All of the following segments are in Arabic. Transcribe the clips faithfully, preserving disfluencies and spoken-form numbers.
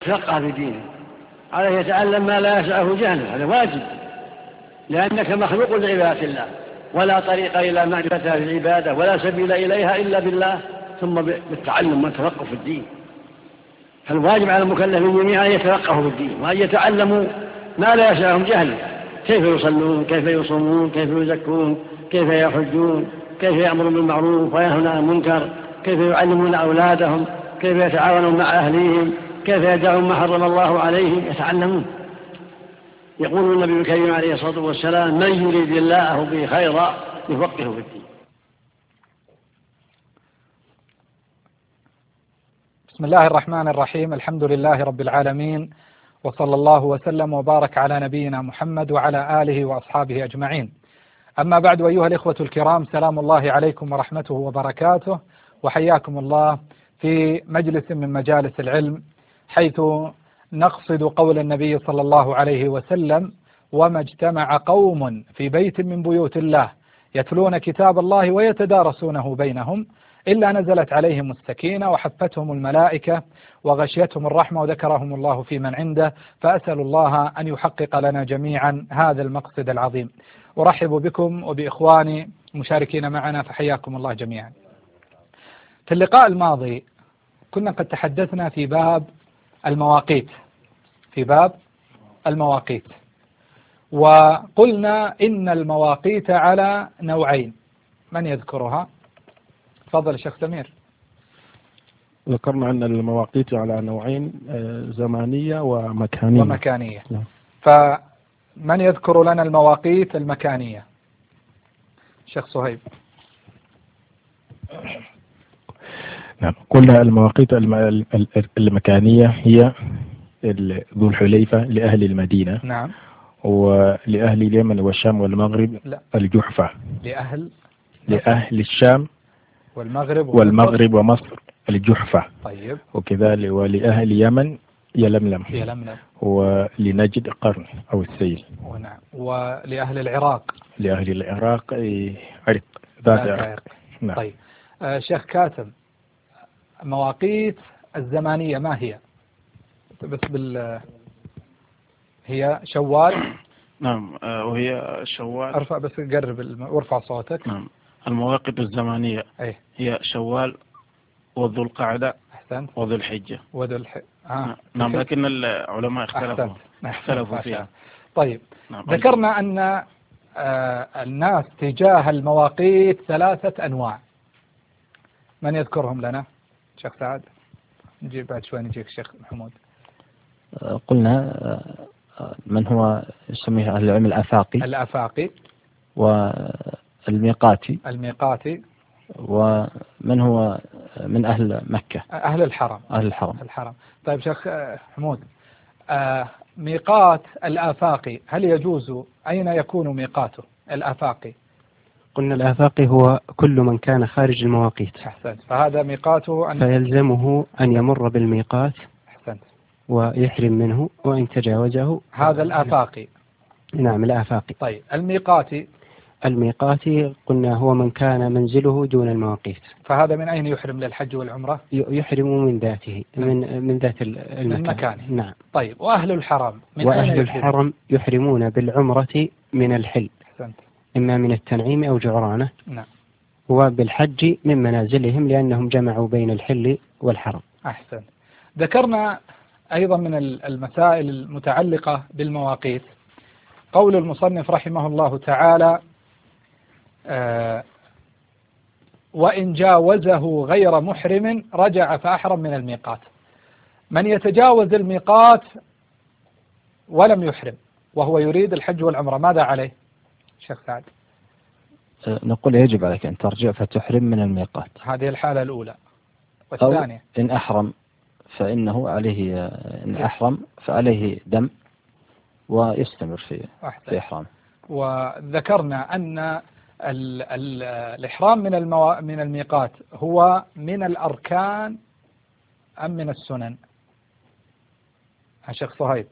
يتفقه في دينه، عليه يتعلم ما لا يسعه جهله، هذا واجب، لأنك مخلوق لعبادة الله، ولا طريق إلى معرفتها في العبادة ولا سبيل إليها إلا بالله، ثم بالتعلم والتفقه في الدين. فالواجب على المكلفين جميعا أن يتفقهوا في الدين وأن يتعلموا ما لا يسعهم جهله، كيف يصلون، كيف يصومون، كيف يزكون، كيف يحجون، كيف يأمرون بالمعروف وينهون عن المنكر، كيف يعلمون أولادهم، كيف يتعاونون مع أهليهم، كيف يدعون ما حرم الله عليهم، يتعلمون. يقول النبي الكريم عليه الصلاة والسلام: من يريد الله به خيرا يفقهه في الدين. بسم الله الرحمن الرحيم، الحمد لله رب العالمين، وصلى الله وسلم وبارك على نبينا محمد وعلى آله وأصحابه أجمعين. أما بعد، أيها الإخوة الكرام، سلام الله عليكم ورحمته وبركاته، وحياكم الله في مجلس من مجالس العلم، حيث نقصد قول النبي صلى الله عليه وسلم: وما اجتمع قوم في بيت من بيوت الله يتلون كتاب الله ويتدارسونه بينهم إلا نزلت عليهم السكينة وحفتهم الملائكة وغشيتهم الرحمة وذكرهم الله في من عنده. فأسأل الله أن يحقق لنا جميعا هذا المقصد العظيم. أرحب بكم وبإخواني مشاركين معنا، فحياكم الله جميعا. في اللقاء الماضي كنا قد تحدثنا في باب المواقيت في باب المواقيت وقلنا إن المواقيت على نوعين. من يذكرها؟ تفضل الشيخ سمير. ذكرنا أن المواقيت على نوعين: زمانية ومكانية. ومكانية. فمن يذكر لنا المواقيت المكانية؟ الشيخ صهيب. نعم، قلنا المواقيت المكانية هي ذو الحليفة لأهل المدينة. نعم. ولأهل اليمن والشام والمغرب لا. الجحفة. لأهل لأهل الشام والمغرب ومصر. والمغرب ومصر الجحفة. طيب. وكذلك ولأهل اليمن يلملم. يلملم. ولنجد قرن أو السيل. ونعم. ولأهل العراق. لأهل العراق عرق ذات عرق. نعم. طيب. آه شيخ كاتم، مواقيت الزمانية ما هي؟ بس بال هي شوال. نعم، وهي شوال. ارفع بس قرب الم... وارفع صوتك. نعم، المواقيت الزمانية أيه؟ هي شوال وذو القعدة. أحسنت. وذو الحجة. وذو الح... آه. نعم، لكن العلماء اختلفوا أحسنت. اختلفوا فيها. طيب. نعم. ذكرنا أن آه الناس تجاه المواقيت ثلاثة أنواع. من يذكرهم لنا؟ شيخ سعد. نجيب بعد شوي نجيك شيخ محمود. قلنا من هو يسميه أهل العلم الآفاقي. الآفاقي. والميقاتي. الميقاتي. ومن هو من أهل مكة. أهل الحرم. أهل الحرم. الحرم. طيب شيخ حمود، آه ميقات الآفاقي هل يجوز؟ أين يكون ميقاته الآفاقي؟ قلنا الآفاقي هو كل من كان خارج المواقيت. أحسنت. فهذا ميقاته أن فيلزمه أن يمر بالميقات. أحسنت. ويحرم منه، وإن تجاوزه هذا الآفاقي. نعم، الآفاقي. طيب الميقاتي. الميقاتي قلنا هو من كان منزله دون المواقيت. فهذا من أين يحرم للحج والعمرة؟ يحرم من ذاته. نعم. من من ذات المكان. من مكانه. نعم. طيب وأهل الحرم من وأهل أين الحرم يحرمون بالعمرة من الحل. أحسنت. إما من التنعيم أو جعرانة. نعم. وبالحج من منازلهم، لأنهم جمعوا بين الحل والحرم. أحسن. ذكرنا أيضا من المسائل المتعلقة بالمواقيت قول المصنف رحمه الله تعالى: آه وإن جاوزه غير محرم رجع فأحرم من الميقات. من يتجاوز الميقات ولم يحرم وهو يريد الحج والعمرة ماذا عليه؟ شيخ سعد. نقول يجب عليك أن ترجع فتحرم من الميقات. هذه الحالة الأولى. والثانية إن أحرم فإنه عليه، إن أحرم فعليه دم ويستمر في في إحرام. وذكرنا أن ال ال الإحرام من المو... من الميقات هو من الأركان أم من السنن؟ الشيخ صهيب،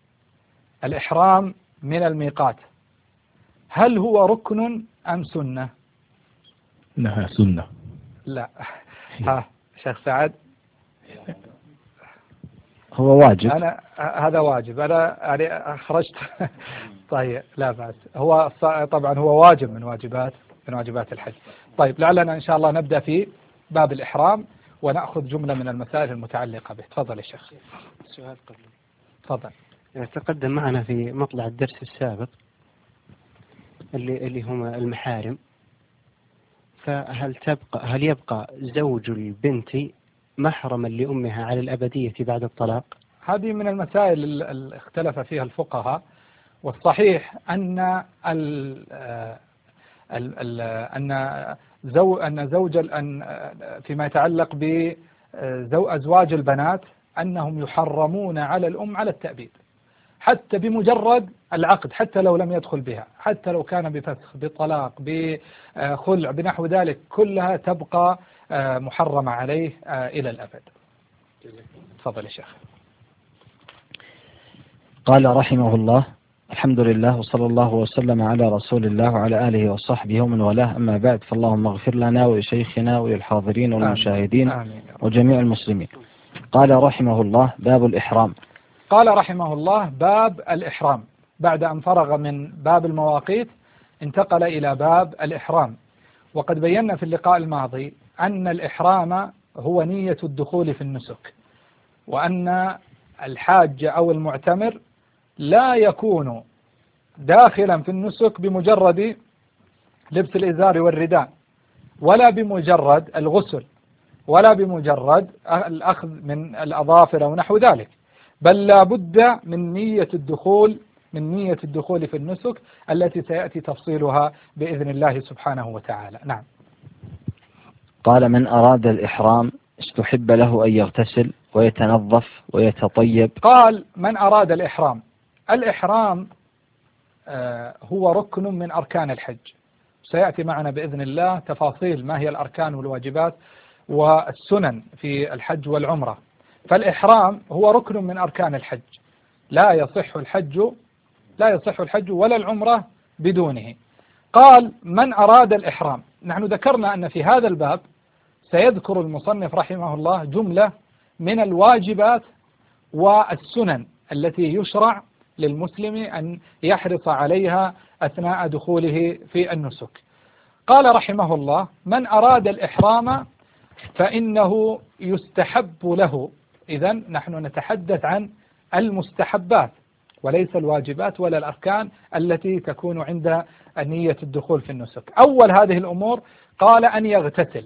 الإحرام من الميقات هل هو ركن أم سنة؟ إنها سنة. لا. ها شيخ سعد. هو واجب. أنا هذا واجب، أنا يعني أخرجت طيب لا بأس، هو طبعا هو واجب من واجبات من واجبات الحج. طيب لعلنا إن شاء الله نبدأ في باب الإحرام ونأخذ جملة من المسائل المتعلقة به. تفضل يا شيخ. سؤال قبل. تفضل. تقدم معنا في مطلع الدرس السابق اللي اللي هم المحارم، فهل تبقى هل يبقى زوج البنت محرما لأمها على الأبدية بعد الطلاق؟ هذه من المسائل اللي اختلف فيها الفقهاء، والصحيح أن ال ال ال أن زو أن زوج أن فيما يتعلق بأزواج البنات أنهم يحرمون على الأم على التأبيد، حتى بمجرد العقد، حتى لو لم يدخل بها، حتى لو كان بفسخ بطلاق بخلع بنحو ذلك، كلها تبقى محرمة عليه إلى الأبد. تفضل يا شيخ. قال رحمه الله: الحمد لله وصلى الله وسلم على رسول الله وعلى آله وصحبه ومن والاه، أما بعد، فاللهم اغفر لنا ولشيخنا وللحاضرين والمشاهدين آمين. آمين. وجميع المسلمين. قال رحمه الله: باب الإحرام. قال رحمه الله: باب الإحرام. بعد أن فرغ من باب المواقيت انتقل إلى باب الإحرام. وقد بينا في اللقاء الماضي أن الإحرام هو نية الدخول في النسك، وأن الحاج أو المعتمر لا يكون داخلا في النسك بمجرد لبس الإزار والرداء، ولا بمجرد الغسل، ولا بمجرد الأخذ من الأظافر ونحو ذلك، بل لا بد من نية الدخول من نية الدخول في النسك التي سيأتي تفصيلها بإذن الله سبحانه وتعالى. نعم. قال: من أراد الإحرام استحب له أن يغتسل ويتنظف ويتطيب. قال: من أراد الإحرام. الإحرام آه هو ركن من أركان الحج، سيأتي معنا بإذن الله تفاصيل ما هي الأركان والواجبات والسنن في الحج والعمرة. فالإحرام هو ركن من أركان الحج، لا يصح الحج لا يصح الحج ولا العمرة بدونه. قال: من أراد الإحرام. نحن ذكرنا أن في هذا الباب سيذكر المصنف رحمه الله جملة من الواجبات والسنن التي يشرع للمسلم أن يحرص عليها أثناء دخوله في النسك. قال رحمه الله: من أراد الإحرام فإنه يستحب له. إذن نحن نتحدث عن المستحبات وليس الواجبات ولا الأركان التي تكون عند نية الدخول في النسك. أول هذه الأمور قال أن يغتسل،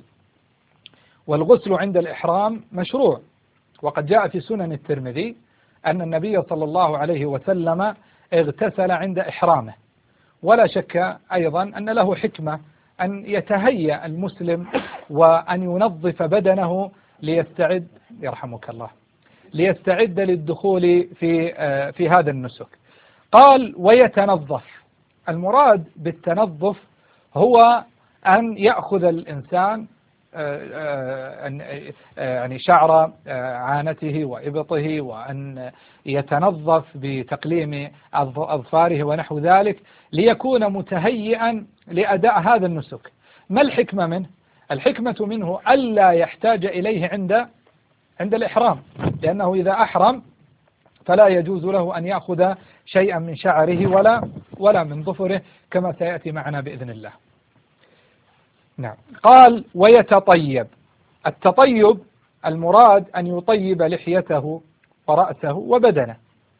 والغسل عند الإحرام مشروع، وقد جاء في سنن الترمذي أن النبي صلى الله عليه وسلم اغتسل عند إحرامه. ولا شك أيضا أن له حكمة أن يتهيأ المسلم وأن ينظف بدنه ليستعد يرحمك الله ليستعد للدخول في في هذا النسك. قال: ويتنظف. المراد بالتنظف هو أن يأخذ الإنسان يعني شعر عانته وإبطه، وأن يتنظف بتقليم أظفاره ونحو ذلك ليكون متهيئا لأداء هذا النسك. ما الحكمة منه؟ الحكمة منه ألا يحتاج إليه عند عند الإحرام، لأنه إذا أحرم فلا يجوز له أن يأخذ شيئا من شعره ولا ولا من ظفره كما سيأتي معنا بإذن الله. نعم. قال: ويتطيب. التطيب المراد أن يطيب لحيته ورأسه وبدنه،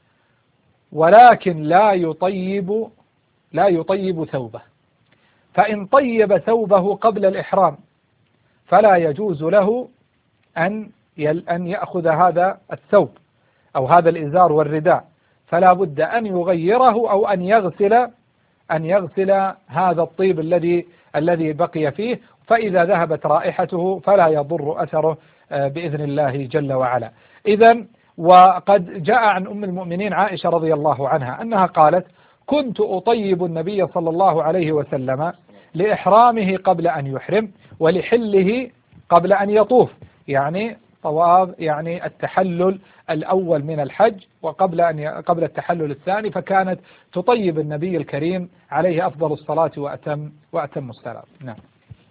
ولكن لا يطيب لا يطيب ثوبه. فإن طيب ثوبه قبل الإحرام فلا يجوز له أن أن يأخذ هذا الثوب أو هذا الإزار والرداء، فلا بد أن يغيره أو أن يغسل أن يغسل هذا الطيب الذي الذي بقي فيه، فإذا ذهبت رائحته فلا يضر أثره بإذن الله جل وعلا. إذن وقد جاء عن أم المؤمنين عائشة رضي الله عنها أنها قالت: كنت أطيب النبي صلى الله عليه وسلم لإحرامه قبل أن يحرم ولحله قبل أن يطوف، يعني طواف يعني التحلل الأول من الحج وقبل أن قبل التحلل الثاني، فكانت تطيب النبي الكريم عليه أفضل الصلاة وأتم وأتم السلام. نعم.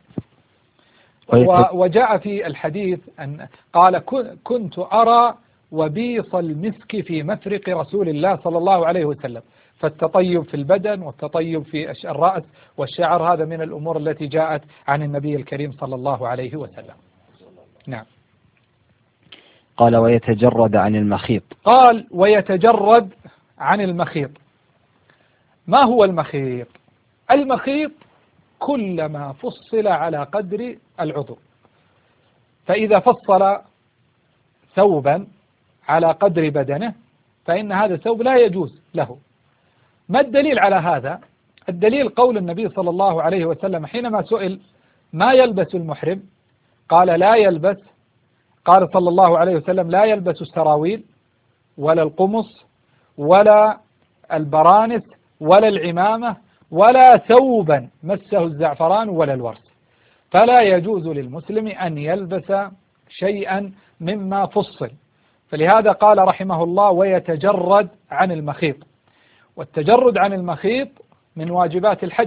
وجاء في الحديث أن قال: كنت أرى وبيص المسك في مفرق رسول الله صلى الله عليه وسلم. فالتطيب في البدن والتطيب في الرأس والشعر هذا من الأمور التي جاءت عن النبي الكريم صلى الله عليه وسلم. نعم. قال ويتجرد عن المخيط. قال ويتجرد عن المخيط. ما هو المخيط؟ المخيط كلما فصل على قدر العضو، فإذا فصل ثوبا على قدر بدنه فإن هذا الثوب لا يجوز له. ما الدليل على هذا؟ الدليل قول النبي صلى الله عليه وسلم حينما سئل ما يلبس المحرم قال لا يلبس، قال صلى الله عليه وسلم لا يلبس السراويل ولا القمص ولا البرانس ولا العمامة ولا ثوبا مسه الزعفران ولا الورس. فلا يجوز للمسلم أن يلبس شيئا مما فصل. فلهذا قال رحمه الله ويتجرد عن المخيط. والتجرد عن المخيط من واجبات الحج،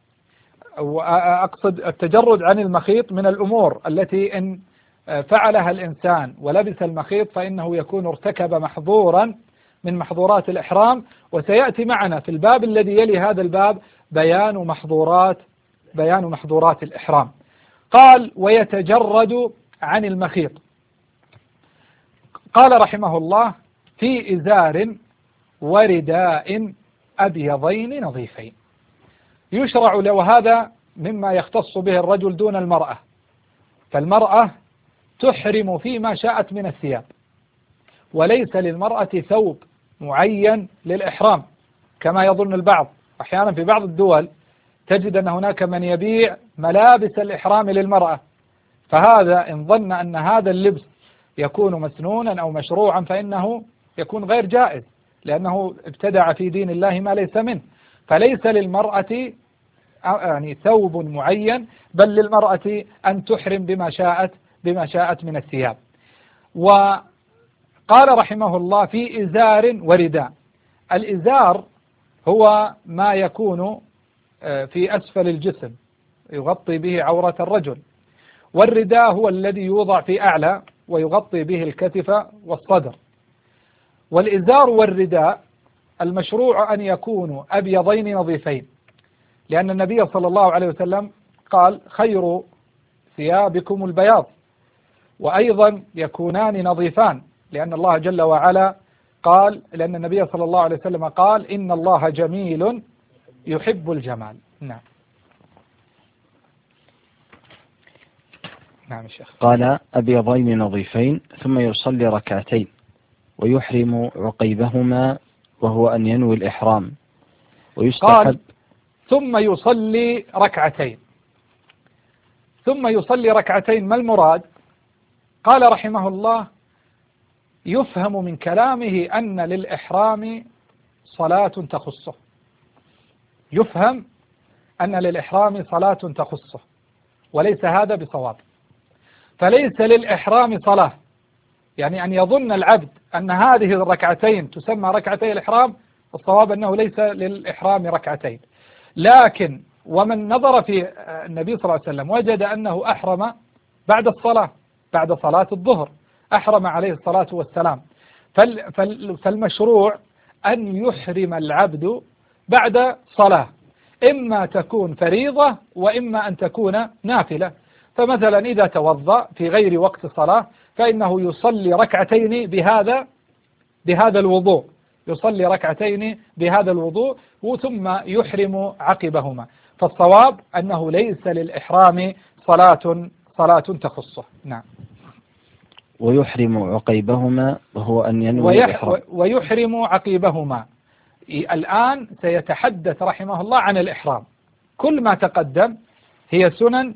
وأقصد التجرد عن المخيط من الأمور التي إن فعلها الإنسان ولبس المخيط فإنه يكون ارتكب محظورا من محظورات الإحرام. وسيأتي معنا في الباب الذي يلي هذا الباب بيان محظورات بيان محظورات الإحرام. قال ويتجرد عن المخيط. قال رحمه الله في إزار ورداء أبيضين نظيفين. يشرع لو هذا مما يختص به الرجل دون المرأة، فالمرأة تحرم فيما شاءت من الثياب، وليس للمرأة ثوب معين للإحرام كما يظن البعض. أحيانا في بعض الدول تجد أن هناك من يبيع ملابس الإحرام للمرأة، فهذا إن ظن أن هذا اللبس يكون مسنونا أو مشروعا فإنه يكون غير جائز، لأنه ابتدع في دين الله ما ليس منه. فليس للمرأة يعني ثوب معين، بل للمرأة أن تحرم بما شاءت بما شاءت من الثياب. وقال رحمه الله في إزار ورداء. الإزار هو ما يكون في أسفل الجسم يغطي به عورة الرجل، والرداء هو الذي يوضع في أعلى ويغطي به الكتف والصدر. والإزار والرداء المشروع أن يكونوا أبيضين نظيفين، لأن النبي صلى الله عليه وسلم قال خير ثيابكم البياض، وأيضا يكونان نظيفان، لأن الله جل وعلا قال، لأن النبي صلى الله عليه وسلم قال إن الله جميل يحب الجمال. نعم. نعم الشيخ. قال أبيضين نظيفين ثم يصلي ركعتين ويحرم عقيبهما وهو أن ينوي الإحرام ويستحب. ثم يصلي ركعتين. ثم يصلي ركعتين ما المراد؟ قال رحمه الله يفهم من كلامه أن للإحرام صلاة تخصه. يفهم أن للإحرام صلاة تخصه، وليس هذا بصواب. فليس للإحرام صلاة، يعني أن يظن العبد أن هذه الركعتين تسمى ركعتي الإحرام، الصواب أنه ليس للإحرام ركعتين. لكن ومن نظر في النبي صلى الله عليه وسلم وجد أنه أحرم بعد الصلاة، بعد صلاة الظهر أحرم عليه الصلاة والسلام. فالمشروع أن يحرم العبد بعد صلاة، إما تكون فريضة وإما أن تكون نافلة. فمثلا إذا توضأ في غير وقت صلاة فإنه يصلي ركعتين بهذا بهذا الوضوء، يصلي ركعتين بهذا الوضوء ثم يحرم عقبهما. فالصواب أنه ليس للإحرام صلاة صلاة تخصه. نعم. ويحرم عقيبهما وهو أن ينوي الإحرام. ويحرم عقيبهما. الآن سيتحدث رحمه الله عن الإحرام. كل ما تقدم هي سنن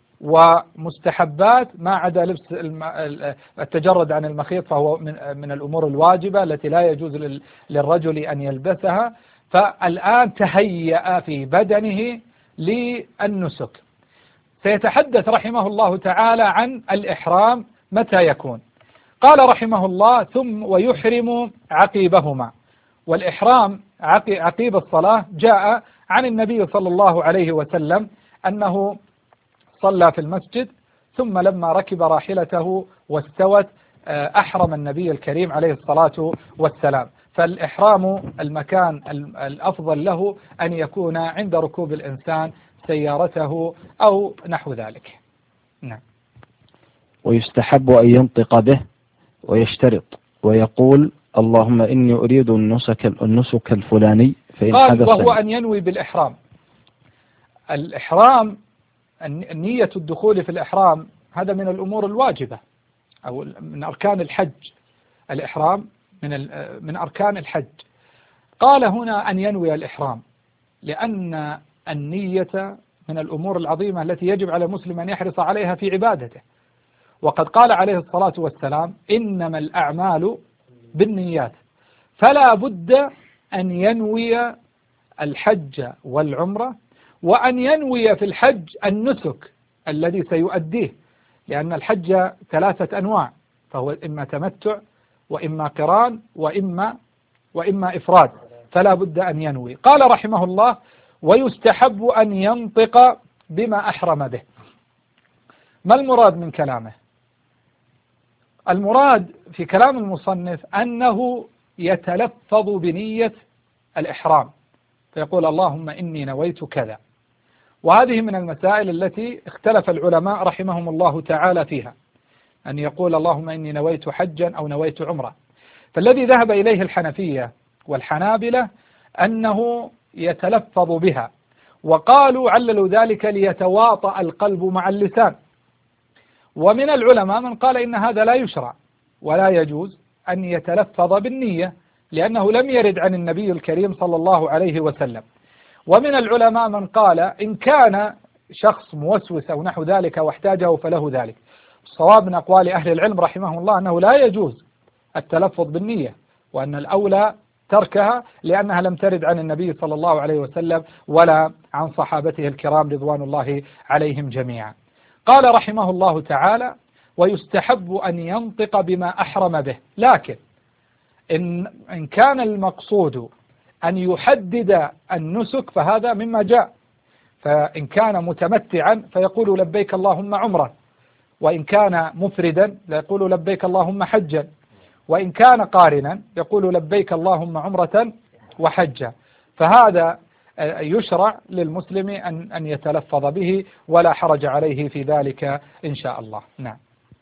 ومستحبات، ما عدا لبس التجرد عن المخيط فهو من من الأمور الواجبة التي لا يجوز للرجل أن يلبسها. فالآن تهيأ في بدنه للنسك. سيتحدث رحمه الله تعالى عن الإحرام متى يكون. قال رحمه الله ثم ويحرم عقيبهما. والإحرام عقيب الصلاة جاء عن النبي صلى الله عليه وسلم أنه صلى في المسجد، ثم لما ركب راحلته واستوت أحرم النبي الكريم عليه الصلاة والسلام. فالإحرام المكان الأفضل له أن يكون عند ركوب الإنسان سيارته أو نحو ذلك. نعم. ويستحب أن ينطق به ويشترط ويقول اللهم إني أريد النسك, النسك الفلاني فإن قال حدث وهو أن ينوي بالإحرام. الإحرام نية الدخول في الإحرام هذا من الأمور الواجبة أو من أركان الحج. الإحرام من من أركان الحج. قال هنا أن ينوي الإحرام لأن النية من الأمور العظيمة التي يجب على المسلم أن يحرص عليها في عبادته. وقد قال عليه الصلاة والسلام إنما الأعمال بالنيات، فلا بد أن ينوي الحج والعمرة، وأن ينوي في الحج النسك الذي سيؤديه، لأن الحج ثلاثة أنواع، فهو إما تمتع وإما قران وإما وإما إفراد، فلا بد أن ينوي. قال رحمه الله ويستحب أن ينطق بما أحرم به. ما المراد من كلامه؟ المراد في كلام المصنف أنه يتلفظ بنية الإحرام، فيقول اللهم إني نويت كذا. وهذه من المسائل التي اختلف العلماء رحمهم الله تعالى فيها، أن يقول اللهم إني نويت حجا أو نويت عمرة. فالذي ذهب إليه الحنفية والحنابلة أنه يتلفظ بها، وقالوا عللوا ذلك ليتواطأ القلب مع اللسان. ومن العلماء من قال إن هذا لا يشرع ولا يجوز أن يتلفظ بالنية، لأنه لم يرد عن النبي الكريم صلى الله عليه وسلم. ومن العلماء من قال إن كان شخص موسوس أو نحو ذلك واحتاجه فله ذلك. الصواب من أقوال أهل العلم رحمهم الله أنه لا يجوز التلفظ بالنية، وأن الأولى تركها لأنها لم ترد عن النبي صلى الله عليه وسلم ولا عن صحابته الكرام رضوان الله عليهم جميعا. قال رحمه الله تعالى ويستحب أن ينطق بما أحرم به، لكن إن, إن كان المقصود أن يحدد النسك فهذا مما جاء. فإن كان متمتعا فيقول لبيك اللهم عمرة، وإن كان مفردا يقول لبيك اللهم حجا، وإن كان قارنا يقول لبيك اللهم عمرة وحجا. فهذا يشرع للمسلم أن أن يتلفظ به ولا حرج عليه في ذلك إن شاء الله. نعم.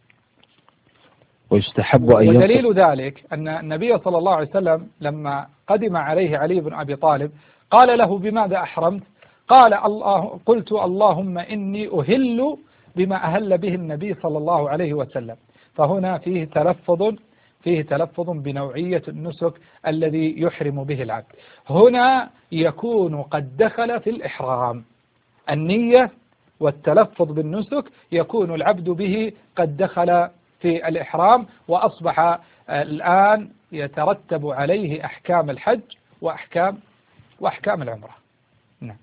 ويستحب أن ودليل ذلك أن النبي صلى الله عليه وسلم لما قدم عليه علي بن أبي طالب قال له بماذا أحرمت؟ قال الله قلت اللهم إني أهل بما أهل به النبي صلى الله عليه وسلم. فهنا فيه تلفظ فيه تلفظ بنوعية النسك الذي يحرم به العبد. هنا يكون قد دخل في الإحرام، النية والتلفظ بالنسك يكون العبد به قد دخل في الإحرام، وأصبح الآن يترتب عليه أحكام الحج وأحكام وأحكام العمرة. نعم.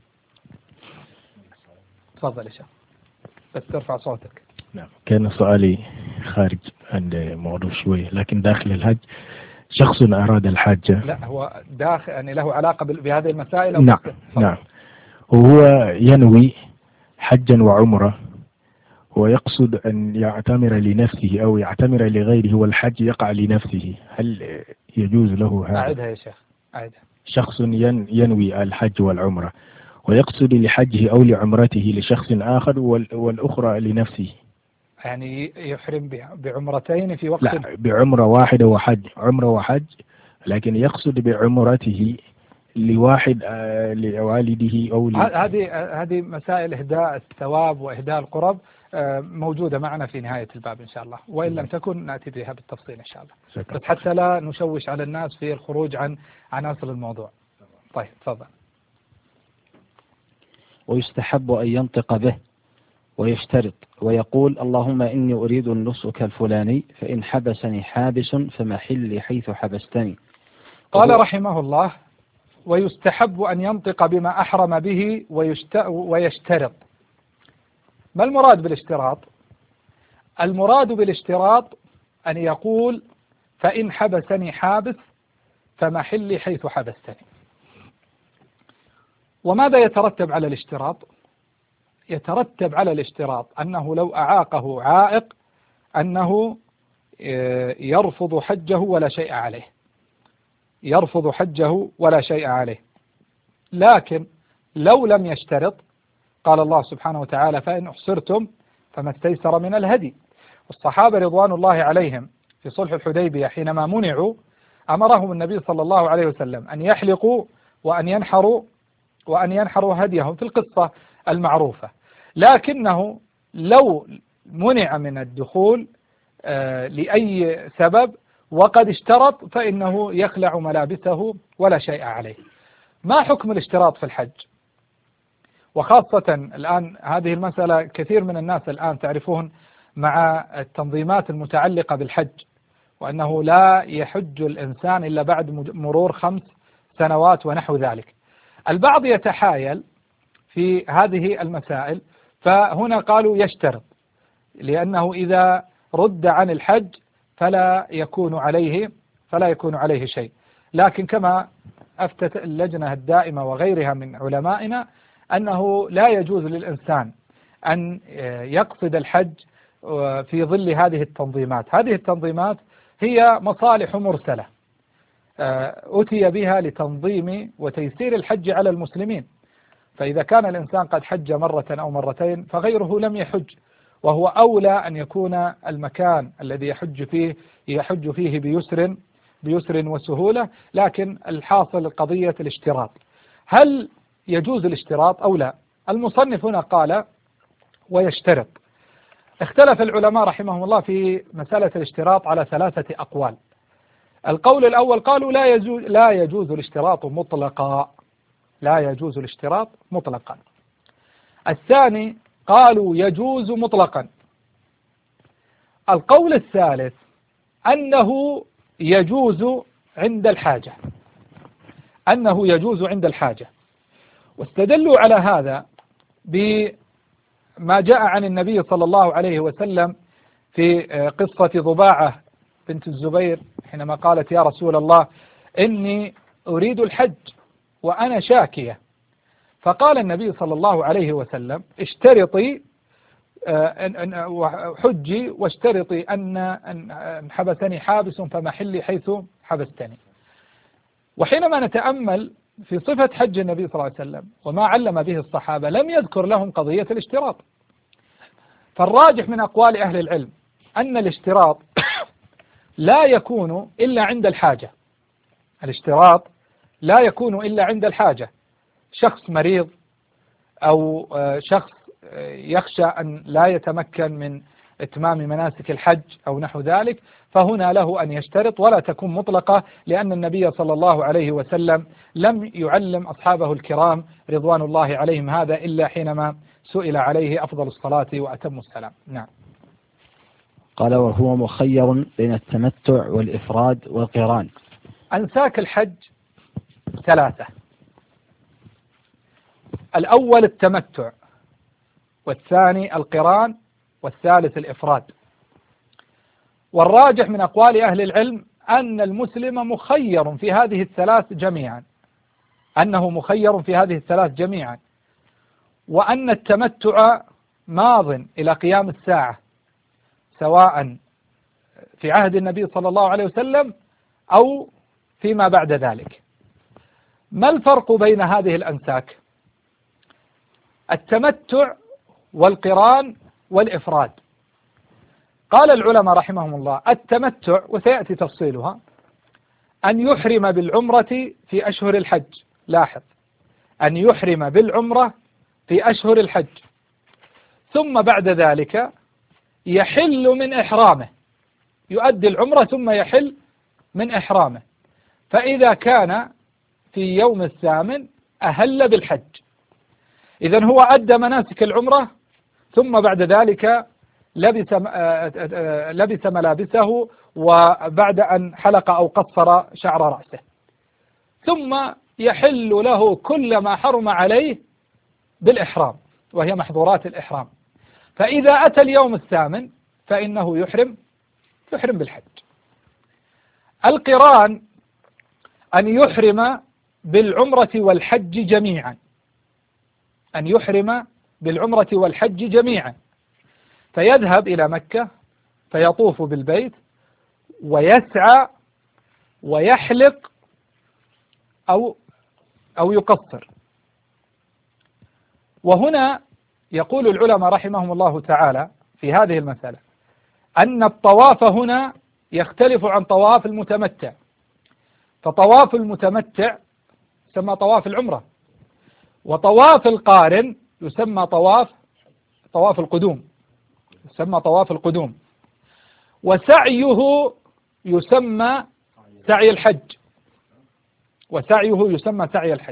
تفضل يا شيخ بس ترفع صوتك. نعم. كان سؤالي خارج عن موضوع شوية، لكن داخل الحج شخص أراد الحج. لا هو داخل يعني له علاقة بهذه المسائل أو نعم نعم. وهو ينوي حجا وعمرة ويقصد أن يعتمر لنفسه أو يعتمر لغيره والحج يقع لنفسه، هل يجوز له هذا؟ أعدها يا شيخ أعدها. شخص ينوي الحج والعمرة ويقصد لحجه أو لعمرته لشخص آخر والأخرى لنفسه، يعني يحرم بعمرتين في وقت؟ لا، بعمرة واحدة وحج، عمرة وحج، لكن يقصد بعمرته لواحد آه لوالده أو هذه هذه مسائل إهداء الثواب وإهداء القرب آه موجودة معنا في نهاية الباب إن شاء الله، وإن لم تكن نأتي بها بالتفصيل إن شاء الله، شكرا. بس حتى لا نشوش على الناس في الخروج عن عناصر الموضوع. طيب تفضل. ويستحب أن ينطق به ويشترط ويقول اللهم إني أريد النسك الفلاني فإن حبسني حابس فمحلي حيث حبستني. قال رحمه الله ويستحب أن ينطق بما أحرم به ويشترط. ما المراد بالاشتراط؟ المراد بالاشتراط أن يقول فإن حبسني حابس فمحلي حيث حبستني. وماذا يترتب على الاشتراط؟ يترتب على الاشتراط أنه لو أعاقه عائق أنه يرفض حجه ولا شيء عليه، يرفض حجه ولا شيء عليه. لكن لو لم يشترط قال الله سبحانه وتعالى: فإن أحصرتم فما استيسر من الهدي. والصحابة رضوان الله عليهم في صلح الحديبية حينما منعوا أمرهم النبي صلى الله عليه وسلم أن يحلقوا وأن ينحروا وأن ينحروا هديهم في القصة المعروفة. لكنه لو منع من الدخول آه لأي سبب وقد اشترط فإنه يخلع ملابسه ولا شيء عليه. ما حكم الاشتراط في الحج؟ وخاصة الآن هذه المسألة كثير من الناس الآن تعرفون مع التنظيمات المتعلقة بالحج، وأنه لا يحج الإنسان إلا بعد مرور خمس سنوات ونحو ذلك. البعض يتحايل في هذه المسائل، فهنا قالوا يشترط، لأنه إذا رد عن الحج فلا يكون عليه فلا يكون عليه شيء. لكن كما أفتت اللجنة الدائمة وغيرها من علمائنا أنه لا يجوز للإنسان أن يقصد الحج في ظل هذه التنظيمات. هذه التنظيمات هي مصالح مرسلة أتي بها لتنظيم وتيسير الحج على المسلمين، فإذا كان الإنسان قد حج مرة أو مرتين فغيره لم يحج، وهو أولى أن يكون المكان الذي يحج فيه يحج فيه بيسر بيسر وسهولة. لكن الحاصل قضية الاشتراط، هل يجوز الاشتراط أو لا؟ المصنف هنا قال ويشترط. اختلف العلماء رحمهم الله في مسألة الاشتراط على ثلاثة أقوال. القول الأول قالوا لا يجوز لا يجوز الاشتراط مطلقا، لا يجوز الاشتراط مطلقا. الثاني قالوا يجوز مطلقا. القول الثالث أنه يجوز عند الحاجة، أنه يجوز عند الحاجة. واستدلوا على هذا بما جاء عن النبي صلى الله عليه وسلم في قصة ضباعة بنت الزبير حينما قالت: يا رسول الله إني أريد الحج وأنا شاكية. فقال النبي صلى الله عليه وسلم: اشترطي حجي واشترطي أن حبسني حابس فمحلي حيث حبستني. وحينما نتأمل في صفة حج النبي صلى الله عليه وسلم وما علم به الصحابة لم يذكر لهم قضية الاشتراط. فالراجح من أقوال أهل العلم أن الاشتراط لا يكون إلا عند الحاجة. الاشتراط لا يكون إلا عند الحاجة، شخص مريض أو شخص يخشى أن لا يتمكن من إتمام مناسك الحج أو نحو ذلك، فهنا له أن يشترط، ولا تكون مطلقة، لأن النبي صلى الله عليه وسلم لم يعلم أصحابه الكرام رضوان الله عليهم هذا إلا حينما سئل عليه أفضل الصلاة وأتم السلام. نعم. قال: وهو مخير بين التمتع والإفراد والقران. أنساك الحج ثلاثة: الأول التمتع، والثاني القران، والثالث الإفراد. والراجح من أقوال أهل العلم أن المسلم مخير في هذه الثلاث جميعا، أنه مخير في هذه الثلاث جميعا، وأن التمتع ماض إلى قيام الساعة، سواء في عهد النبي صلى الله عليه وسلم أو فيما بعد ذلك. ما الفرق بين هذه الأنساك؟ التمتع والقران والإفراد. قال العلماء رحمهم الله: التمتع، وسيأتي تفصيلها، أن يحرم بالعمرة في أشهر الحج. لاحظ، أن يحرم بالعمرة في أشهر الحج، ثم بعد ذلك يحل من إحرامه، يؤدي العمرة ثم يحل من إحرامه، فإذا كان في يوم الثامن أهل بالحج. إذن هو أدى مناسك العمرة ثم بعد ذلك لبس لبس ملابسه، وبعد أن حلق أو قصر شعر رأسه، ثم يحل له كل ما حرم عليه بالإحرام، وهي محظورات الإحرام. فإذا أتى اليوم الثامن فإنه يحرم يحرم بالحج. القران أن يحرم بالعمرة والحج جميعا، أن يحرم بالعمرة والحج جميعا، فيذهب إلى مكة فيطوف بالبيت، ويسعى ويحلق أو أو يقصر. وهنا يقول العلماء رحمهم الله تعالى في هذه المسألة أن الطواف هنا يختلف عن طواف المتمتع. فطواف المتمتع يسمى طواف العمرة، وطواف القارن يسمى طواف طواف القدوم يسمى طواف القدوم وسعيه يسمى سعي الحج وسعيه يسمى سعي الحج.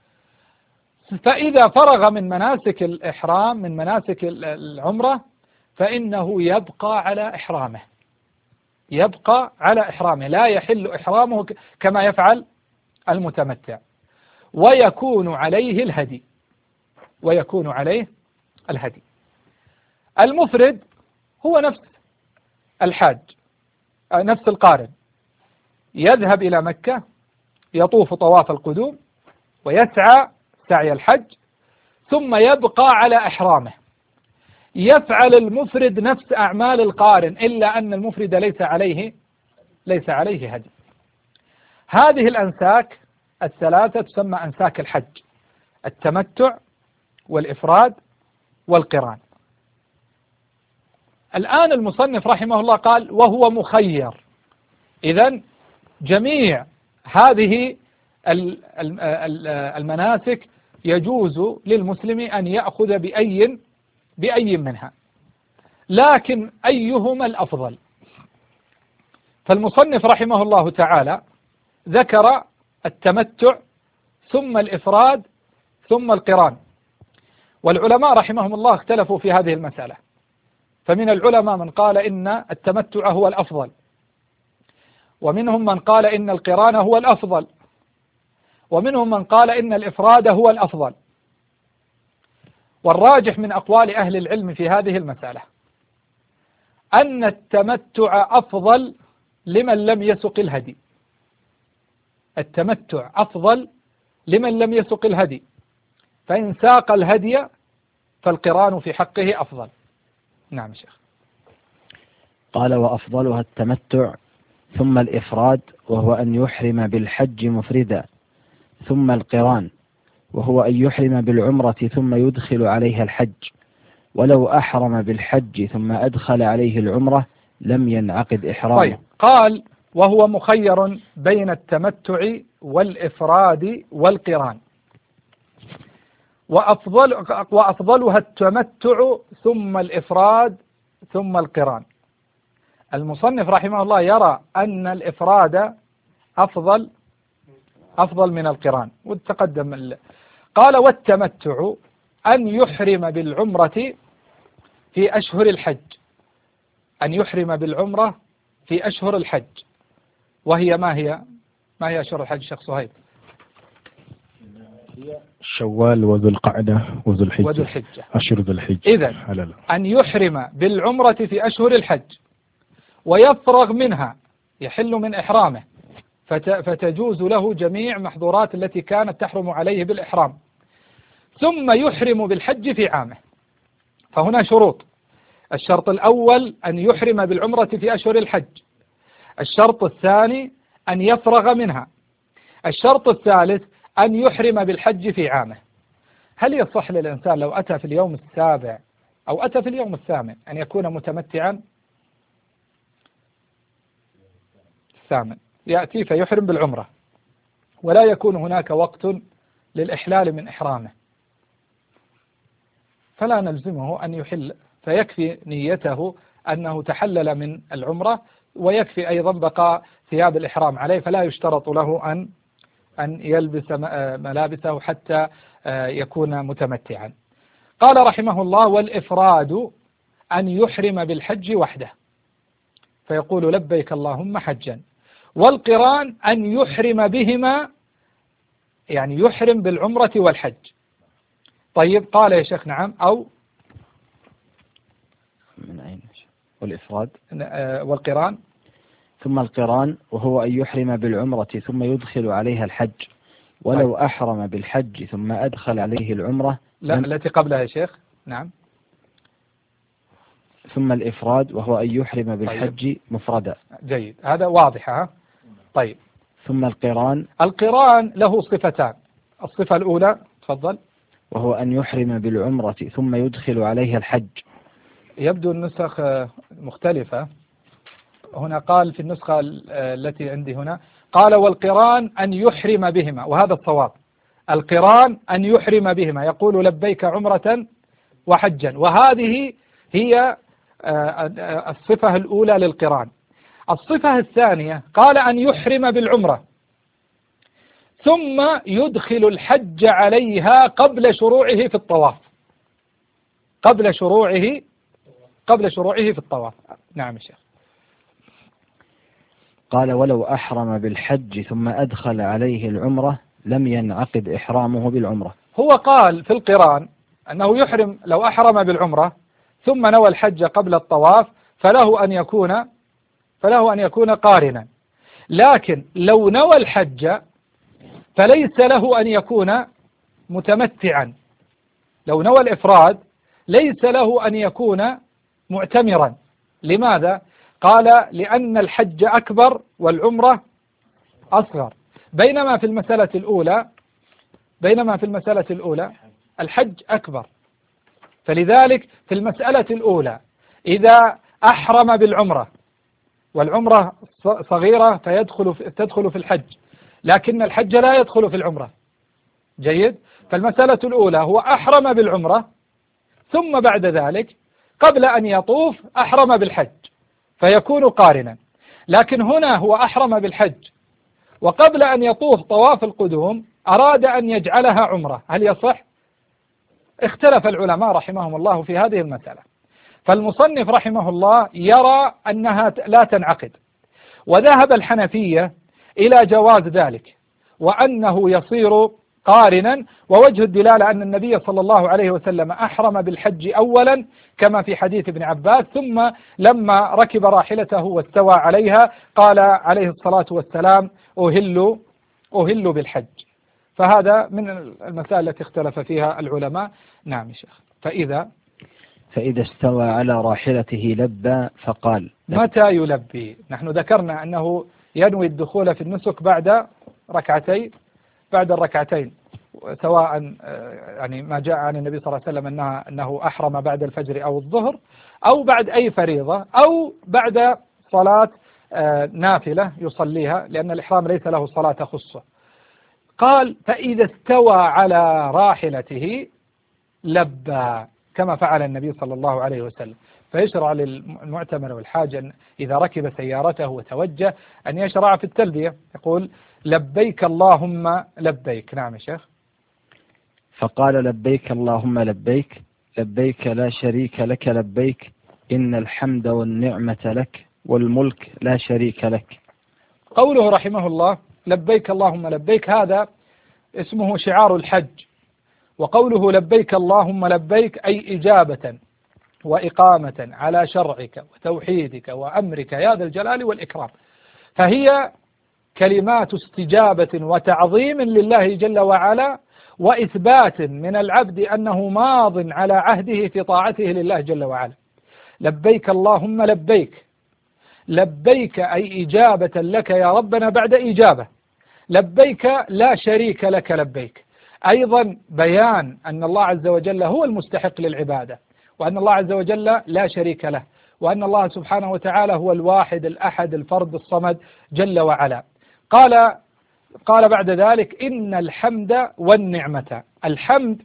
فإذا فرغ من مناسك الإحرام من مناسك العمرة فإنه يبقى على إحرامه يبقى على إحرامه لا يحل إحرامه كما يفعل المتمتع، ويكون عليه الهدي ويكون عليه الهدي. المفرد هو نفس الحاج نفس القارن، يذهب إلى مكة يطوف طواف القدوم ويسعى سعي الحج ثم يبقى على إحرامه. يفعل المفرد نفس أعمال القارن إلا أن المفرد ليس عليه ليس عليه هدي. هذه الأنساك الثلاثة تسمى أنساك الحج: التمتع والإفراد والقران. الآن المصنف رحمه الله قال وهو مخير. إذن جميع هذه المناسك يجوز للمسلم أن يأخذ بأي بأي منها، لكن أيهما الأفضل؟ فالمصنف رحمه الله تعالى ذكر التمتع ثم الإفراد ثم القران، والعلماء رحمهم الله اختلفوا في هذه المسألة. فمن العلماء من قال إن التمتع هو الأفضل، ومنهم من قال إن القران هو الأفضل، ومنهم من قال إن الإفراد هو الأفضل. والراجح من أقوال أهل العلم في هذه المسألة أن التمتع أفضل لمن لم يسق الهدي التمتع أفضل لمن لم يسق الهدي، فإن ساق الهدي فالقران في حقه أفضل. نعم شيخ. قال وأفضلها التمتع ثم الإفراد وهو أن يحرم بالحج مفردا، ثم القران وهو أن يحرم بالعمرة ثم يدخل عليها الحج، ولو أحرم بالحج ثم أدخل عليه العمرة لم ينعقد إحرامه. طيب، قال وهو مخير بين التمتع والإفراد والقران، وأفضل وأفضلها التمتع ثم الإفراد ثم القران. المصنف رحمه الله يرى أن الإفراد أفضل أفضل من القران، وتقدم. قال والتمتع أن يحرم بالعمرة في أشهر الحج أن يحرم بالعمرة في أشهر الحج، وهي ما هي ما هي أشهر الحج شيخ صهيب؟ شوال وذو القعدة وذو الحجة وذو الحجة أشهر ذو الحجة. إذن أن يحرم بالعمرة في أشهر الحج ويفرغ منها، يحل من إحرامه، فتجوز له جميع محظورات التي كانت تحرم عليه بالإحرام، ثم يحرم بالحج في عامه. فهنا شروط: الشرط الأول أن يحرم بالعمرة في أشهر الحج، الشرط الثاني أن يفرغ منها، الشرط الثالث أن يحرم بالحج في عامه. هل يصح للإنسان لو أتى في اليوم السابع أو أتى في اليوم الثامن أن يكون متمتعا؟ الثامن يأتي فيحرم بالعمرة ولا يكون هناك وقت للإحلال من إحرامه، فلا نلزمه أن يحل، فيكفي نيته أنه تحلل من العمرة، ويكفي أيضا بقاء ثياب الإحرام عليه، فلا يشترط له أن أن يلبس ملابسه حتى يكون متمتعا. قال رحمه الله والإفراد أن يحرم بالحج وحده فيقول لبيك اللهم حجا، والقران أن يحرم بهما، يعني يحرم بالعمرة والحج. طيب، قال يا شيخ نعم. أو من أين؟ والإفراد والقران ثم القران وهو أن يحرم بالعمرة ثم يدخل عليها الحج، ولو طيب. أحرم بالحج ثم أدخل عليه العمرة. لا، التي قبلها يا شيخ. نعم. ثم الإفراد وهو أن يحرم بالحج طيب. مفردا. جيد، هذا واضحة. طيب، ثم القران. القران له صفتان. الصفة الأولى تفضل. وهو أن يحرم بالعمرة ثم يدخل عليها الحج. يبدو النسخ مختلفة. هنا قال في النسخة التي عندي هنا قال والقران أن يحرم بهما، وهذا الصواب. القران أن يحرم بهما، يقول لبيك عمرة وحجا، وهذه هي الصفة الأولى للقران. الصفة الثانية قال أن يحرم بالعمرة ثم يدخل الحج عليها قبل شروعه في الطواف، قبل شروعه قبل شروعه في الطواف. نعم يا شيخ. قال ولو أحرم بالحج ثم أدخل عليه العمرة لم ينعقد إحرامه بالعمرة. هو قال في القران أنه يحرم لو أحرم بالعمرة ثم نوى الحج قبل الطواف فله أن يكون فله أن يكون قارنا، لكن لو نوى الحج فليس له أن يكون متمتعا. لو نوى الإفراد ليس له أن يكون معتمرا. لماذا؟ قال لأن الحج أكبر والعمرة أصغر، بينما في المسألة الأولى بينما في المسألة الأولى الحج أكبر. فلذلك في المسألة الأولى إذا أحرم بالعمرة والعمرة صغيرة فيدخل في تدخل في الحج، لكن الحج لا يدخل في العمرة. جيد. فالمسألة الأولى هو أحرم بالعمرة ثم بعد ذلك قبل أن يطوف أحرم بالحج فيكون قارنا، لكن هنا هو أحرم بالحج وقبل أن يطوف طواف القدوم أراد أن يجعلها عمرة، هل يصح؟ اختلف العلماء رحمهم الله في هذه المسألة. فالمصنف رحمه الله يرى أنها لا تنعقد، وذهب الحنفية إلى جواز ذلك وأنه يصير قارنا، ووجه الدلالة أن النبي صلى الله عليه وسلم أحرم بالحج أولا كما في حديث ابن عباس، ثم لما ركب راحلته واستوى عليها قال عليه الصلاة والسلام أهل أهل بالحج. فهذا من المسائل التي اختلف فيها العلماء. نعم يا شيخ. فإذا فإذا استوى على راحلته لبى فقال. متى يلبي؟ نحن ذكرنا أنه ينوي الدخول في النسك بعد ركعتين بعد الركعتين، سواء يعني ما جاء عن النبي صلى الله عليه وسلم أنه, أنه أحرم بعد الفجر أو الظهر أو بعد أي فريضة أو بعد صلاة نافلة يصليها، لأن الإحرام ليس له صلاة تخصه. قال فإذا استوى على راحلته لبى كما فعل النبي صلى الله عليه وسلم. فيشرع للمعتمر والحاج إذا ركب سيارته وتوجه أن يشرع في التلبية، يقول لبيك اللهم لبيك. نعم يا شيخ. فقال لبيك اللهم لبيك لبيك لا شريك لك لبيك إن الحمد والنعمة لك والملك لا شريك لك. قوله رحمه الله لبيك اللهم لبيك هذا اسمه شعار الحج، وقوله لبيك اللهم لبيك أي إجابة وإقامة على شرعك وتوحيدك وأمرك يا ذا الجلال والإكرام، فهي كلمات استجابة وتعظيم لله جل وعلا وإثبات من العبد أنه ماض على عهده في طاعته لله جل وعلا. لبيك اللهم لبيك لبيك أي إجابة لك يا ربنا بعد إجابة، لبيك لا شريك لك لبيك، أيضا بيان أن الله عز وجل هو المستحق للعبادة، وأن الله عز وجل لا شريك له، وأن الله سبحانه وتعالى هو الواحد الأحد الفرد الصمد جل وعلا. قال قال بعد ذلك إن الحمد والنعمة. الحمد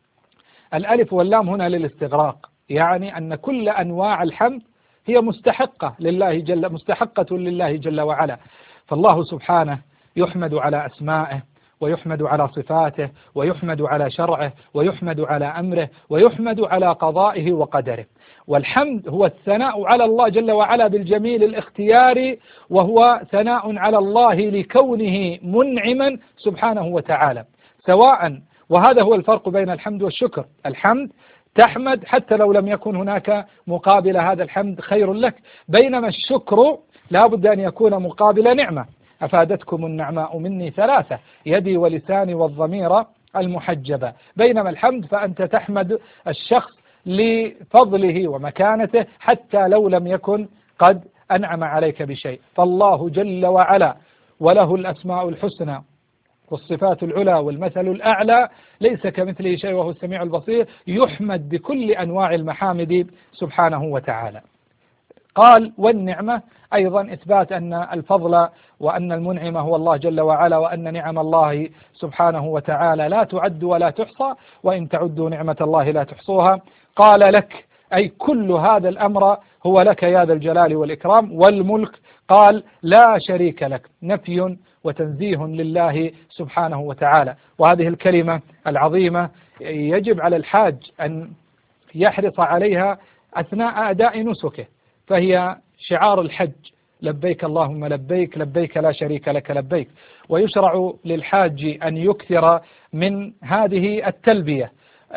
الألف واللام هنا للاستغراق، يعني أن كل أنواع الحمد هي مستحقة لله جل مستحقة لله جل وعلا. فالله سبحانه يحمد على أسمائه ويحمد على صفاته ويحمد على شرعه ويحمد على أمره ويحمد على قضائه وقدره. والحمد هو الثناء على الله جل وعلا بالجميل الاختياري، وهو ثناء على الله لكونه منعما سبحانه وتعالى سواء. وهذا هو الفرق بين الحمد والشكر. الحمد تحمد حتى لو لم يكن هناك مقابل هذا الحمد خير لك، بينما الشكر لا بد أن يكون مقابل نعمة. أفادتكم النعماء مني ثلاثة يدي ولساني والضمير المحجبة. بينما الحمد فأنت تحمد الشخص لفضله ومكانته حتى لو لم يكن قد أنعم عليك بشيء. فالله جل وعلا وله الأسماء الحسنى والصفات العلى والمثل الأعلى، ليس كمثله شيء وهو السميع البصير، يحمد بكل أنواع المحامد سبحانه وتعالى. قال والنعمة أيضا إثبات أن الفضل وأن المنعم هو الله جل وعلا، وأن نعم الله سبحانه وتعالى لا تعد ولا تحصى، وإن تعدوا نعمة الله لا تحصوها. قال لك، أي كل هذا الأمر هو لك يا ذا الجلال والإكرام والملك. قال لا شريك لك، نفي وتنزيه لله سبحانه وتعالى. وهذه الكلمة العظيمة يجب على الحاج أن يحرص عليها أثناء أداء نسكه، فهي شعار الحج: لبيك اللهم لبيك، لبيك لا شريك لك لبيك. ويشرع للحاج أن يكثر من هذه التلبية،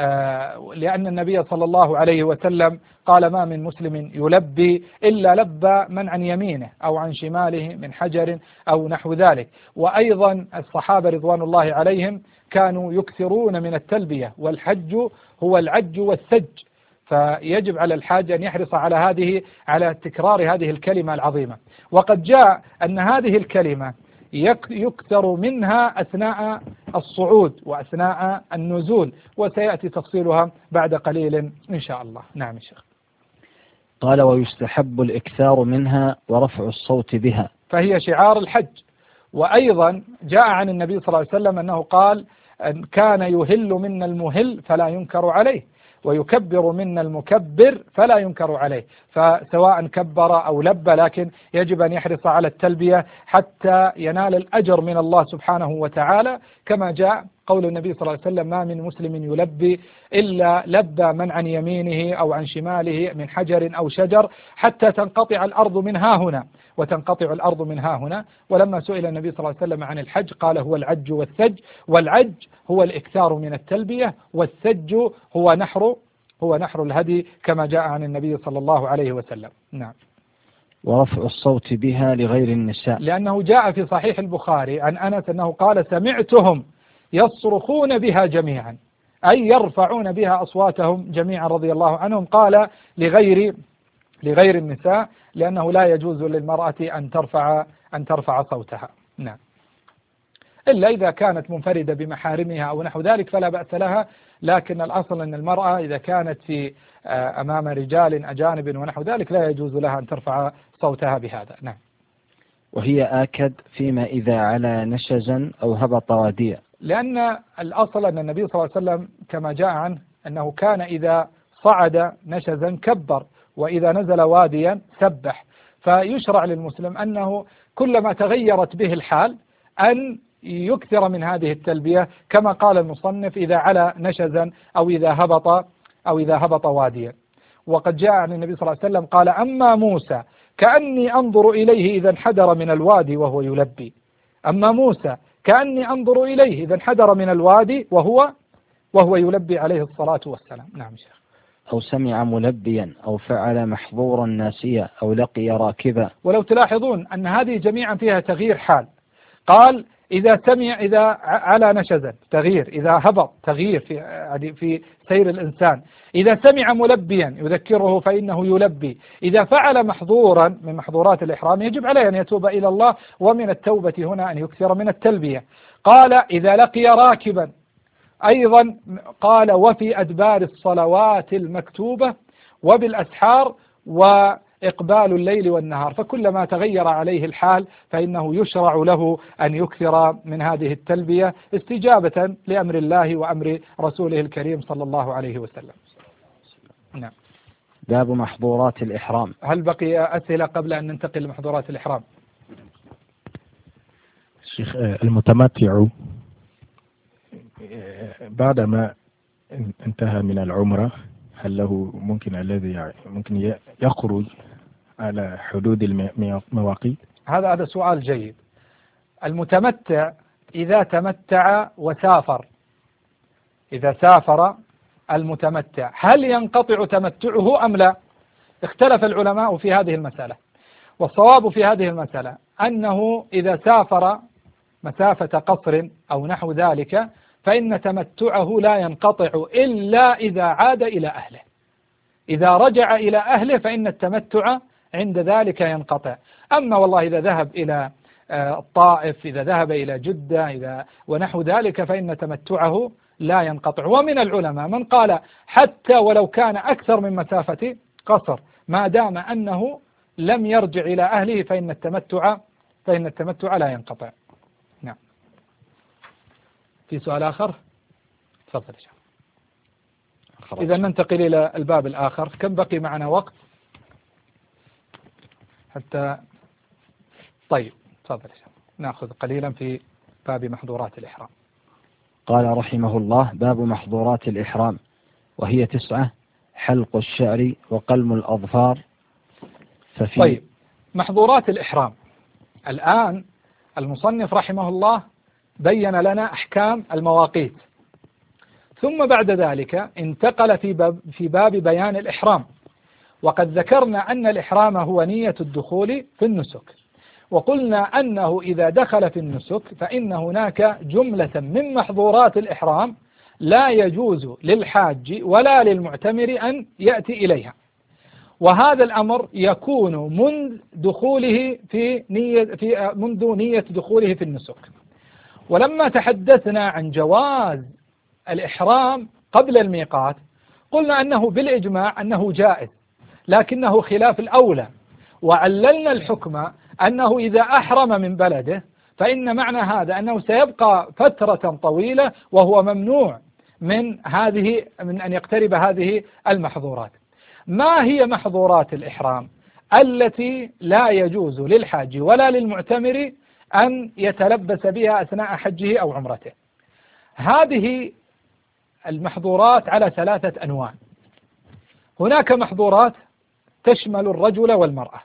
لأن النبي صلى الله عليه وسلم قال: ما من مسلم يلبي إلا لبى من عن يمينه أو عن شماله من حجر أو نحو ذلك. وأيضا الصحابة رضوان الله عليهم كانوا يكثرون من التلبية، والحج هو العج والثج، فيجب على الحاج أن يحرص على هذه على تكرار هذه الكلمة العظيمة. وقد جاء أن هذه الكلمة يكثر منها أثناء الصعود وأثناء النزول، وسيأتي تفصيلها بعد قليل إن شاء الله. نعم يا شيخ. قال: ويستحب الإكثار منها ورفع الصوت بها، فهي شعار الحج. وأيضا جاء عن النبي صلى الله عليه وسلم أنه قال: أن كان يهل منا المهل فلا ينكر عليه، ويكبر منا المكبر فلا ينكر عليه. فسواء كبر أو لبى، لكن يجب أن يحرص على التلبية حتى ينال الأجر من الله سبحانه وتعالى، كما جاء قول النبي صلى الله عليه وسلم: ما من مسلم يلبي إلا لبى من عن يمينه أو عن شماله من حجر أو شجر حتى تنقطع الأرض من ها هنا وتنقطع الأرض من ها هنا. ولما سئل النبي صلى الله عليه وسلم عن الحج قال: هو العج والثج. والعج هو الإكثار من التلبية، والثج هو نحر هو نحر الهدي كما جاء عن النبي صلى الله عليه وسلم. نعم. ورفع الصوت بها لغير النساء، لأنه جاء في صحيح البخاري عن أنس أنه قال: سمعتهم يصرخون بها جميعا، أي يرفعون بها أصواتهم جميعا رضي الله عنهم. قال لغير لغير النساء، لأنه لا يجوز للمرأة أن ترفع أن ترفع صوتها. نعم، إلا إذا كانت منفردة بمحارمها أو نحو ذلك فلا بأس لها، لكن الأصل أن المرأة إذا كانت في أمام رجال أجانب ونحو ذلك لا يجوز لها أن ترفع صوتها بهذا. نعم. وهي آكد فيما إذا علا نشزا أو هبط واديا، لأن الأصل أن النبي صلى الله عليه وسلم كما جاء عنه أنه كان إذا صعد نشزا كبر، وإذا نزل واديا سبح. فيشرع للمسلم أنه كلما تغيرت به الحال أن يكثر من هذه التلبية، كما قال المصنف: إذا علا نشزا أو إذا هبط أو إذا هبط واديا. وقد جاء عن النبي صلى الله عليه وسلم قال: أما موسى كأني أنظر إليه إذا انحدر من الوادي وهو يلبي. أما موسى كأني أنظر إليه إذا انحدر من الوادي وهو وهو يلبي عليه الصلاة والسلام. نعم شيخ. أو سمع ملبيا أو فعل محظورا ناسيا أو لقي راكبا. ولو تلاحظون أن هذه جميعا فيها تغيير حال. قال: إذا سمع إذا على نشزا تغيير، إذا هبط تغيير في في سير الإنسان، إذا سمع ملبيا يذكره فإنه يلبي، إذا فعل محظورا من محظورات الإحرام يجب عليه أن يتوب إلى الله، ومن التوبة هنا أن يكثر من التلبية. قال: إذا لقي راكبا أيضا قال: وفي أدبار الصلوات المكتوبة وبالأسحار وإقبال الليل والنهار. فكلما تغير عليه الحال فإنه يشرع له أن يكثر من هذه التلبية استجابة لأمر الله وأمر رسوله الكريم صلى الله عليه وسلم. نعم. باب محظورات الإحرام. هل بقي أسئلة قبل أن ننتقل لمحظورات الإحرام؟ الشيخ، المتمتع بعدما انتهى من العمرة هل له ممكن الذي ممكن يخرج على حدود المواقيت؟ هذا هذا سؤال جيد. المتمتع إذا تمتع وسافر إذا سافر المتمتع هل ينقطع تمتعه أم لا؟ اختلف العلماء في هذه المسألة، والصواب في هذه المسألة أنه إذا سافر مسافة قصر أو نحو ذلك فإن تمتعه لا ينقطع إلا إذا عاد إلى أهله. إذا رجع إلى أهله فإن التمتع عند ذلك ينقطع. أما والله إذا ذهب إلى الطائف، إذا ذهب إلى جدة، إذا ونحو ذلك، فإن تمتعه لا ينقطع. ومن العلماء من قال حتى ولو كان أكثر من مسافة قصر ما دام أنه لم يرجع إلى أهله فإن التمتع فإن التمتع لا ينقطع. نعم. في سؤال آخر؟ تفضل يا شيخ. إذا ننتقل إلى الباب الآخر. كم بقي معنا وقت حتى؟ طيب تفضل يا شيخ، نأخذ قليلا في باب محظورات الإحرام. قال رحمه الله: باب محظورات الإحرام، وهي تسعة: حلق الشعر وقلم الأظفار. ففي طيب، محظورات الإحرام. الآن المصنف رحمه الله بين لنا أحكام المواقيت، ثم بعد ذلك انتقل في باب, في باب بيان الإحرام. وقد ذكرنا أن الإحرام هو نية الدخول في النسك، وقلنا أنه إذا دخل في النسك فإن هناك جملة من محظورات الإحرام لا يجوز للحاج ولا للمعتمر أن يأتي إليها، وهذا الأمر يكون منذ دخوله في نية في منذ نية دخوله في النسك. ولما تحدثنا عن جواز الإحرام قبل الميقات قلنا أنه بالإجماع أنه جائز، لكنه خلاف الأولى، وعللنا الحكم أنه إذا أحرم من بلده فإن معنى هذا أنه سيبقى فترة طويلة وهو ممنوع من هذه من أن يقترب هذه المحظورات. ما هي محظورات الإحرام التي لا يجوز للحاج ولا للمعتمر أن يتلبس بها أثناء حجه أو عمرته؟ هذه المحظورات على ثلاثة أنواع. هناك محظورات تشمل الرجل والمرأة،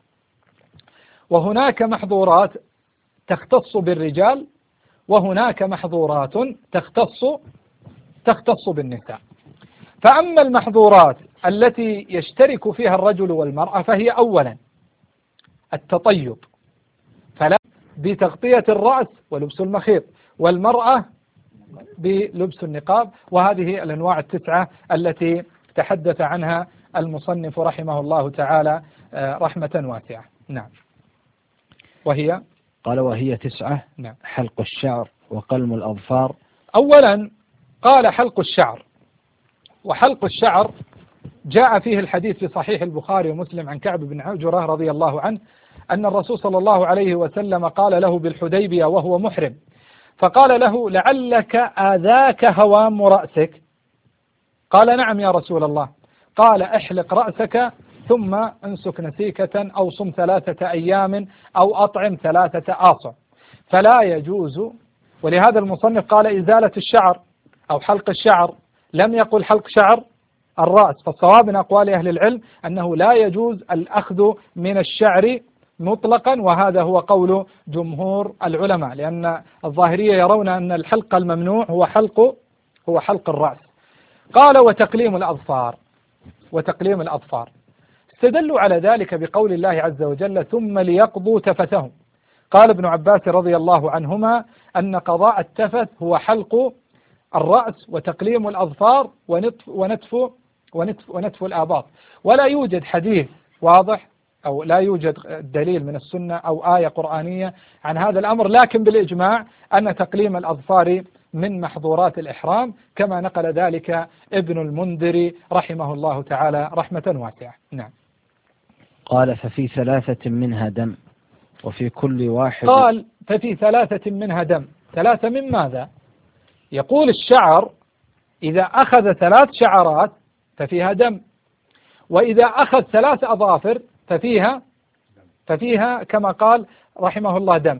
وهناك محظورات تختص بالرجال، وهناك محظورات تختص تختص بالنساء. فأما المحظورات التي يشترك فيها الرجل والمرأة فهي أولا التطيب، فلا بتغطية الرأس ولبس المخيط، والمرأة بلبس النقاب. وهذه الأنواع التسعة التي تحدث عنها المصنف رحمه الله تعالى رحمة واسعة. نعم. وهي قال وهي تسعة. نعم. حلق الشعر وقلم الأظفار. أولا قال حلق الشعر، وحلق الشعر جاء فيه الحديث في صحيح البخاري ومسلم عن كعب بن عجرة رضي الله عنه أن الرسول صلى الله عليه وسلم قال له بالحديبية وهو محرم، فقال له: لعلك آذاك هوام رأسك؟ قال: نعم يا رسول الله. قال: احلق رأسك ثم انسك نسيكة أو صم ثلاثة أيام أو أطعم ثلاثة آصع. فلا يجوز. ولهذا المصنف قال إزالة الشعر أو حلق الشعر، لم يقل حلق شعر الرأس. فالصواب من أقوال أهل العلم أنه لا يجوز الأخذ من الشعر مطلقا، وهذا هو قول جمهور العلماء، لأن الظاهرية يرون أن الحلق الممنوع هو حلق هو حلق الرأس. قال: وتقليم الأظفار. وتقليم الأظفار استدلوا على ذلك بقول الله عز وجل: ثم ليقضوا تفثهم. قال ابن عباس رضي الله عنهما أن قضاء التفث هو حلق الرأس وتقليم الأظفار ونتف ونتف ونتف, ونتف الآباط. ولا يوجد حديث واضح أو لا يوجد دليل من السنة أو آية قرآنية عن هذا الأمر، لكن بالإجماع أن تقليم الأظفار من محظورات الإحرام، كما نقل ذلك ابن المنذر رحمه الله تعالى رحمة واسعة. نعم. قال: ففي ثلاثة منها دم وفي كل واحد. قال: ففي ثلاثة منها دم. ثلاثة من ماذا؟ يقول الشعر إذا أخذ ثلاث شعرات ففيها دم، وإذا أخذ ثلاث أظافر ففيها ففيها كما قال رحمه الله دم.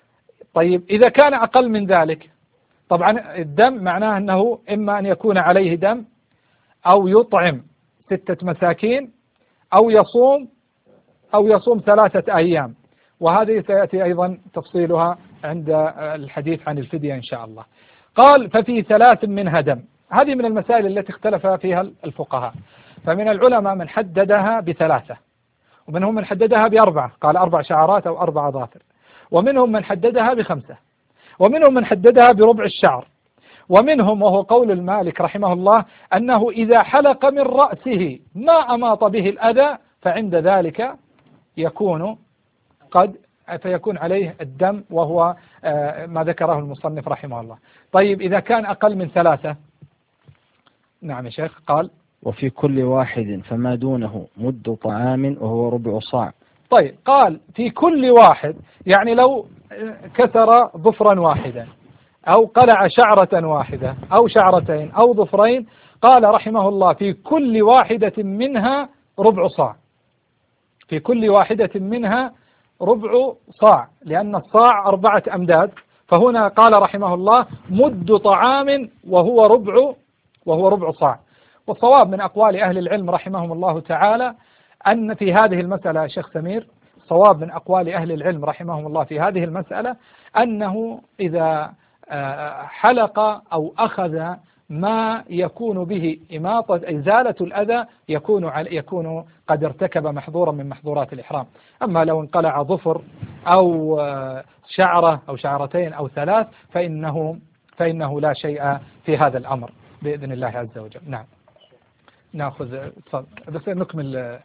طيب إذا كان أقل من ذلك، طبعا الدم معناه أنه إما أن يكون عليه دم أو يطعم ستة مساكين أو يصوم أو يصوم ثلاثة أيام، وهذه سيأتي أيضا تفصيلها عند الحديث عن الفدية إن شاء الله. قال: ففي ثلاث منها دم. هذه من المسائل التي اختلف فيها الفقهاء، فمن العلماء من حددها بثلاثة، ومنهم من حددها بأربعة، قال أربع شعرات أو أربع أظافر، ومنهم من حددها بخمسة، ومنهم من حددها بربع الشعر، ومنهم وهو قول المالك رحمه الله أنه إذا حلق من رأسه ما أماط به الأذى فعند ذلك يكون قد فيكون عليه الدم، وهو ما ذكره المصنف رحمه الله. طيب إذا كان أقل من ثلاثة؟ نعم يا شيخ. قال وفي كل واحد فما دونه مد طعام وهو ربع صاع. طيب قال في كل واحد، يعني لو كسر ظفرا واحدا أو قلع شعرة واحدة أو شعرتين أو ظفرين، قال رحمه الله في كل واحدة منها ربع صاع، في كل واحدة منها ربع صاع، لأن الصاع أربعة أمداد، فهنا قال رحمه الله مد طعام وهو ربع وهو ربع صاع. والصواب من أقوال أهل العلم رحمهم الله تعالى أن في هذه المسألة شيخ سمير، صواب من أقوال أهل العلم رحمهم الله في هذه المسألة أنه إذا حلق أو أخذ ما يكون به إماطة إزالة الأذى يكون يكون قد ارتكب محظورا من محظورات الإحرام. أما لو انقلع ظفر أو شعرة أو شعرتين أو ثلاث فإنه فإنه لا شيء في هذا الأمر بإذن الله عز وجل. نعم نأخذ بس نكمل.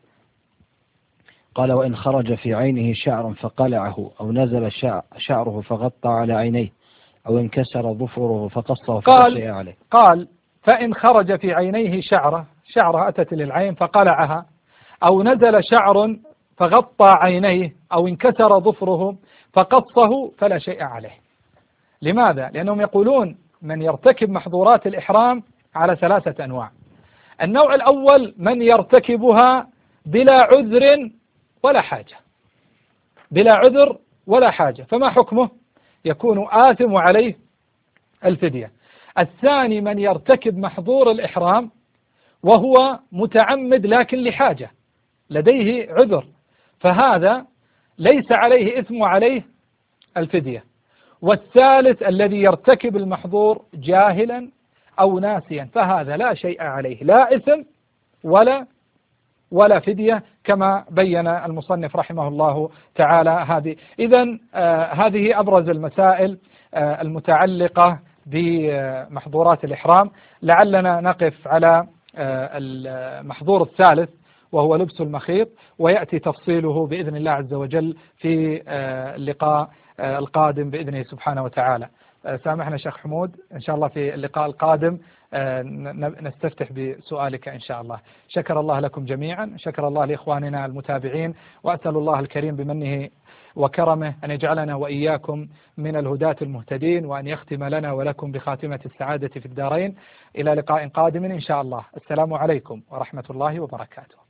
قال وإن خرج في عينه شعر فقلعه أو نزل شعره فغطى على عينيه أو انكسر ظفره فقصه فلا شيء عليه. قال فإن خرج في عينيه شعرة شعرة أتت للعين فقلعها أو نزل شعر فغطى عينيه أو انكسر ظفره فقصه فلا شيء عليه. لماذا؟ لأنهم يقولون من يرتكب محظورات الإحرام على ثلاثة أنواع. النوع الأول من يرتكبها بلا عذر ولا حاجة، بلا عذر ولا حاجة، فما حكمه؟ يكون آثم عليه الفدية. الثاني من يرتكب محظور الإحرام وهو متعمد لكن لحاجة، لديه عذر، فهذا ليس عليه إثم وعليه الفدية. والثالث الذي يرتكب المحظور جاهلا أو ناسيا فهذا لا شيء عليه، لا إثم ولا ولا فدية، كما بين المصنف رحمه الله تعالى. هذه إذن آه هذه أبرز المسائل آه المتعلقة بمحظورات الإحرام. لعلنا نقف على آه المحظور الثالث وهو لبس المخيط، ويأتي تفصيله بإذن الله عز وجل في آه اللقاء آه القادم بإذنه سبحانه وتعالى. آه سامحنا شيخ حمود، إن شاء الله في اللقاء القادم نستفتح بسؤالك إن شاء الله. شكر الله لكم جميعا، شكر الله لإخواننا المتابعين، وأسأل الله الكريم بمنه وكرمه أن يجعلنا وإياكم من الهداة المهتدين، وأن يختم لنا ولكم بخاتمة السعادة في الدارين. إلى لقاء قادم إن شاء الله. السلام عليكم ورحمة الله وبركاته.